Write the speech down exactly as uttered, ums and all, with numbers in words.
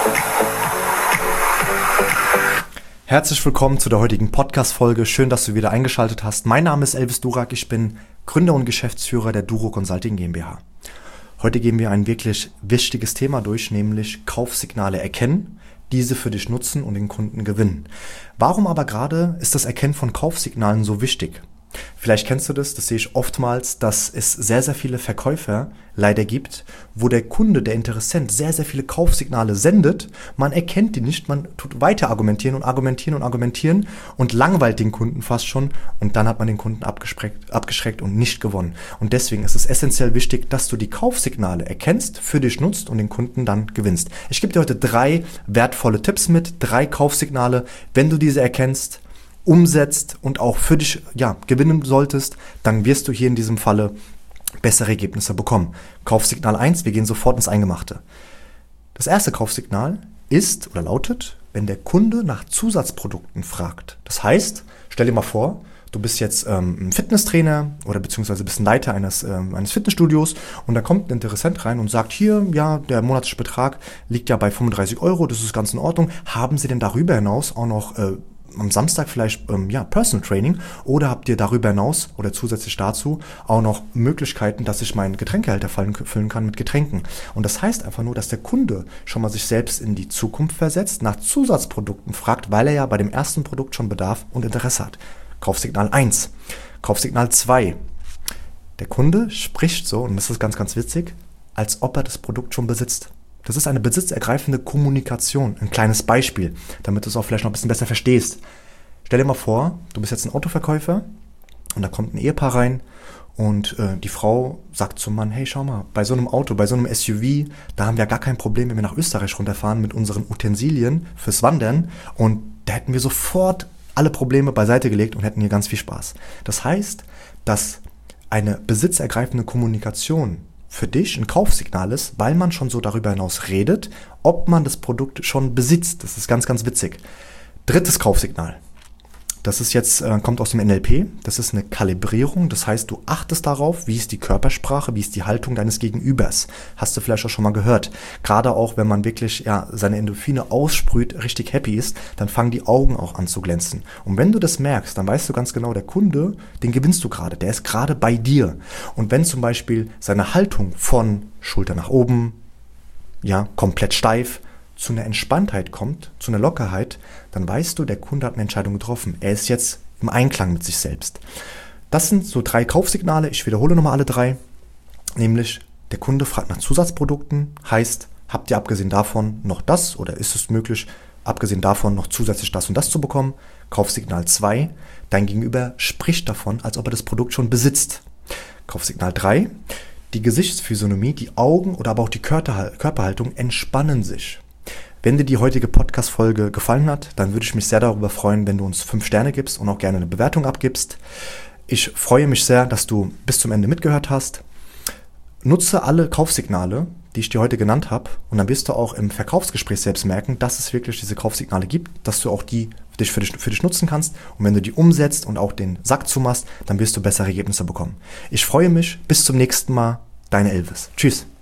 Herzlich willkommen zu der heutigen Podcast-Folge. Schön, dass du wieder eingeschaltet hast. Mein Name ist Elvis Durak. Ich bin Gründer und Geschäftsführer der Duro Consulting GmbH. Heute gehen wir ein wirklich wichtiges Thema durch, nämlich Kaufsignale erkennen, diese für dich nutzen und den Kunden gewinnen. Warum aber gerade ist das Erkennen von Kaufsignalen so wichtig? Vielleicht kennst du das, das sehe ich oftmals, dass es sehr, sehr viele Verkäufer leider gibt, wo der Kunde, der Interessent, sehr, sehr viele Kaufsignale sendet. Man erkennt die nicht, man tut weiter argumentieren und argumentieren und argumentieren und langweilt den Kunden fast schon und dann hat man den Kunden abgeschreckt, abgeschreckt und nicht gewonnen. Und deswegen ist es essentiell wichtig, dass du die Kaufsignale erkennst, für dich nutzt und den Kunden dann gewinnst. Ich gebe dir heute drei wertvolle Tipps mit, drei Kaufsignale. Wenn du diese erkennst, umsetzt und auch für dich ja, gewinnen solltest, dann wirst du hier in diesem Falle bessere Ergebnisse bekommen. Kaufsignal eins, wir gehen sofort ins Eingemachte. Das erste Kaufsignal ist oder lautet, wenn der Kunde nach Zusatzprodukten fragt. Das heißt, stell dir mal vor, du bist jetzt ähm, ein Fitnesstrainer oder beziehungsweise bist ein Leiter eines, ähm, eines Fitnessstudios und da kommt ein Interessent rein und sagt, hier, ja, der monatliche Betrag liegt ja bei fünfunddreißig Euro, das ist ganz in Ordnung. Haben Sie denn darüber hinaus auch noch äh, am Samstag vielleicht ähm, ja, Personal Training oder habt ihr darüber hinaus oder zusätzlich dazu auch noch Möglichkeiten, dass ich meinen Getränkehälter füllen kann mit Getränken. Und das heißt einfach nur, dass der Kunde schon mal sich selbst in die Zukunft versetzt, nach Zusatzprodukten fragt, weil er ja bei dem ersten Produkt schon Bedarf und Interesse hat. Kaufsignal eins. Kaufsignal zwei. Der Kunde spricht so, und das ist ganz, ganz witzig, als ob er das Produkt schon besitzt. Das ist eine besitzergreifende Kommunikation. Ein kleines Beispiel, damit du es auch vielleicht noch ein bisschen besser verstehst. Stell dir mal vor, du bist jetzt ein Autoverkäufer und da kommt ein Ehepaar rein und äh, die Frau sagt zum Mann, hey, schau mal, bei so einem Auto, bei so einem S U V, da haben wir gar kein Problem, wenn wir nach Österreich runterfahren mit unseren Utensilien fürs Wandern und da hätten wir sofort alle Probleme beiseite gelegt und hätten hier ganz viel Spaß. Das heißt, dass eine besitzergreifende Kommunikation für dich ein Kaufsignal ist, weil man schon so darüber hinaus redet, ob man das Produkt schon besitzt. Das ist ganz, ganz witzig. Drittes Kaufsignal. Das ist jetzt, äh, kommt aus dem N L P. Das ist eine Kalibrierung. Das heißt, du achtest darauf, wie ist die Körpersprache, wie ist die Haltung deines Gegenübers. Hast du vielleicht auch schon mal gehört. Gerade auch, wenn man wirklich ja, seine Endorphine aussprüht, richtig happy ist, dann fangen die Augen auch an zu glänzen. Und wenn du das merkst, dann weißt du ganz genau, der Kunde, den gewinnst du gerade. Der ist gerade bei dir. Und wenn zum Beispiel seine Haltung von Schulter nach oben, ja, komplett steif, zu einer Entspanntheit kommt, zu einer Lockerheit, dann weißt du, der Kunde hat eine Entscheidung getroffen. Er ist jetzt im Einklang mit sich selbst. Das sind so drei Kaufsignale. Ich wiederhole nochmal alle drei. Nämlich, der Kunde fragt nach Zusatzprodukten. Heißt, habt ihr abgesehen davon noch das oder ist es möglich, abgesehen davon noch zusätzlich das und das zu bekommen? Kaufsignal zwei. Dein Gegenüber spricht davon, als ob er das Produkt schon besitzt. Kaufsignal drei. Die Gesichtsphysiognomie, die Augen oder aber auch die Körperhaltung entspannen sich. Wenn dir die heutige Podcast-Folge gefallen hat, dann würde ich mich sehr darüber freuen, wenn du uns fünf Sterne gibst und auch gerne eine Bewertung abgibst. Ich freue mich sehr, dass du bis zum Ende mitgehört hast. Nutze alle Kaufsignale, die ich dir heute genannt habe, und dann wirst du auch im Verkaufsgespräch selbst merken, dass es wirklich diese Kaufsignale gibt, dass du auch die dich für, dich für dich nutzen kannst. Und wenn du die umsetzt und auch den Sack zumachst, dann wirst du bessere Ergebnisse bekommen. Ich freue mich. Bis zum nächsten Mal. Dein Elvis. Tschüss.